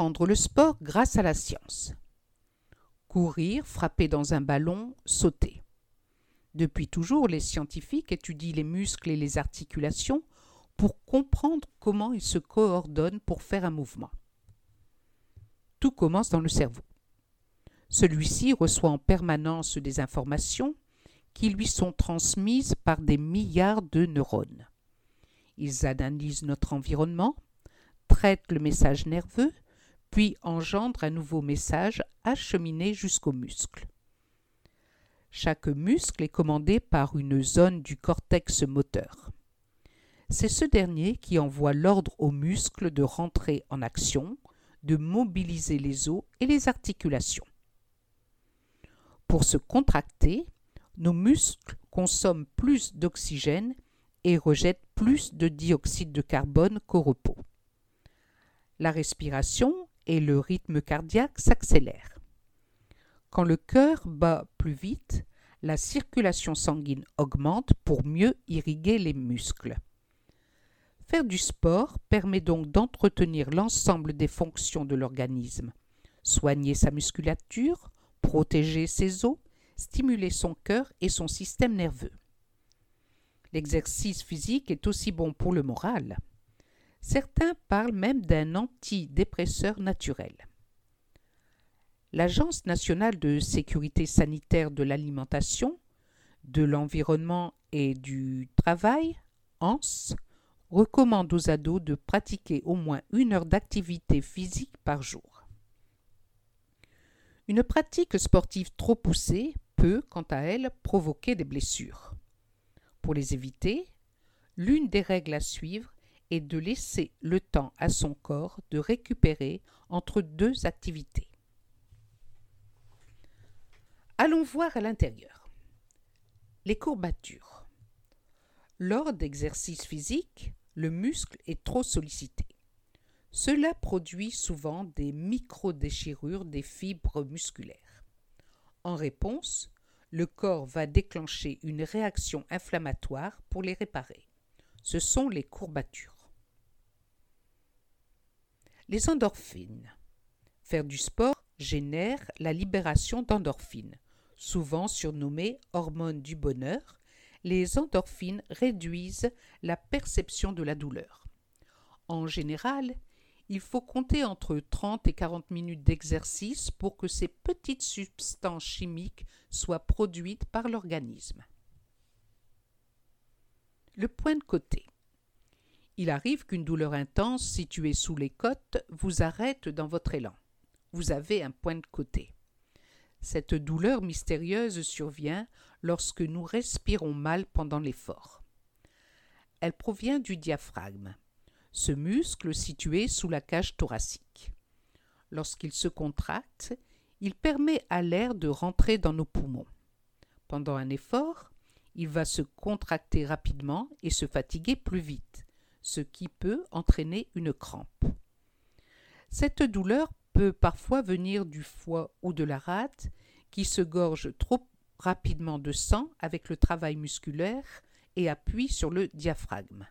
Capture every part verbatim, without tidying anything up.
Comprendre le sport grâce à la science. Courir, frapper dans un ballon, sauter. Depuis toujours, les scientifiques étudient les muscles et les articulations pour comprendre comment ils se coordonnent pour faire un mouvement. Tout commence dans le cerveau. Celui-ci reçoit en permanence des informations qui lui sont transmises par des milliards de neurones. Ils analysent notre environnement, traitent le message nerveux, puis engendrent un nouveau message acheminé jusqu'au muscle. Chaque muscle est commandé par une zone du cortex moteur. C'est ce dernier qui envoie l'ordre aux muscles de rentrer en action, de mobiliser les os et les articulations. Pour se contracter, nos muscles consomment plus d'oxygène et rejettent plus de dioxyde de carbone qu'au repos. La respiration et le rythme cardiaque s'accélèrent. Quand le cœur bat plus vite, la circulation sanguine augmente pour mieux irriguer les muscles. Faire du sport permet donc d'entretenir l'ensemble des fonctions de l'organisme, soigner sa musculature, protéger ses os, stimuler son cœur et son système nerveux. L'exercice physique est aussi bon pour le moral. Certains parlent même d'un antidépresseur naturel. L'Agence nationale de sécurité sanitaire de l'alimentation, de l'environnement et du travail, A N S, recommande aux ados de pratiquer au moins une heure d'activité physique par jour. Une pratique sportive trop poussée peut, quant à elle, provoquer des blessures. Pour les éviter, l'une des règles à suivre est de laisser le temps à son corps de récupérer entre deux activités. Allons voir à l'intérieur. Les courbatures. Lors d'exercices physiques, le muscle est trop sollicité. Cela produit souvent des micro-déchirures des fibres musculaires. En réponse, le corps va déclencher une réaction inflammatoire pour les réparer. Ce sont les courbatures. Les endorphines. Faire du sport génère la libération d'endorphines, souvent surnommées hormones du bonheur. Les endorphines réduisent la perception de la douleur. En général, il faut compter entre trente et quarante minutes d'exercice pour que ces petites substances chimiques soient produites par l'organisme. Le point de côté. Il arrive qu'une douleur intense située sous les côtes vous arrête dans votre élan. Vous avez un point de côté. Cette douleur mystérieuse survient lorsque nous respirons mal pendant l'effort. Elle provient du diaphragme, ce muscle situé sous la cage thoracique. Lorsqu'il se contracte, il permet à l'air de rentrer dans nos poumons. Pendant un effort, il va se contracter rapidement et se fatiguer plus vite, ce qui peut entraîner une crampe. Cette douleur peut parfois venir du foie ou de la rate qui se gorge trop rapidement de sang avec le travail musculaire et appuie sur le diaphragme.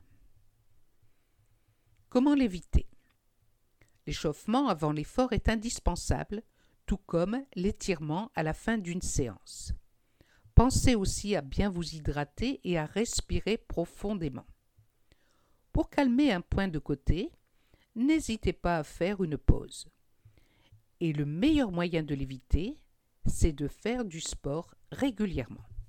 Comment l'éviter? L'échauffement avant l'effort est indispensable, tout comme l'étirement à la fin d'une séance. Pensez aussi à bien vous hydrater et à respirer profondément. Pour calmer un point de côté, n'hésitez pas à faire une pause. Et le meilleur moyen de l'éviter, c'est de faire du sport régulièrement.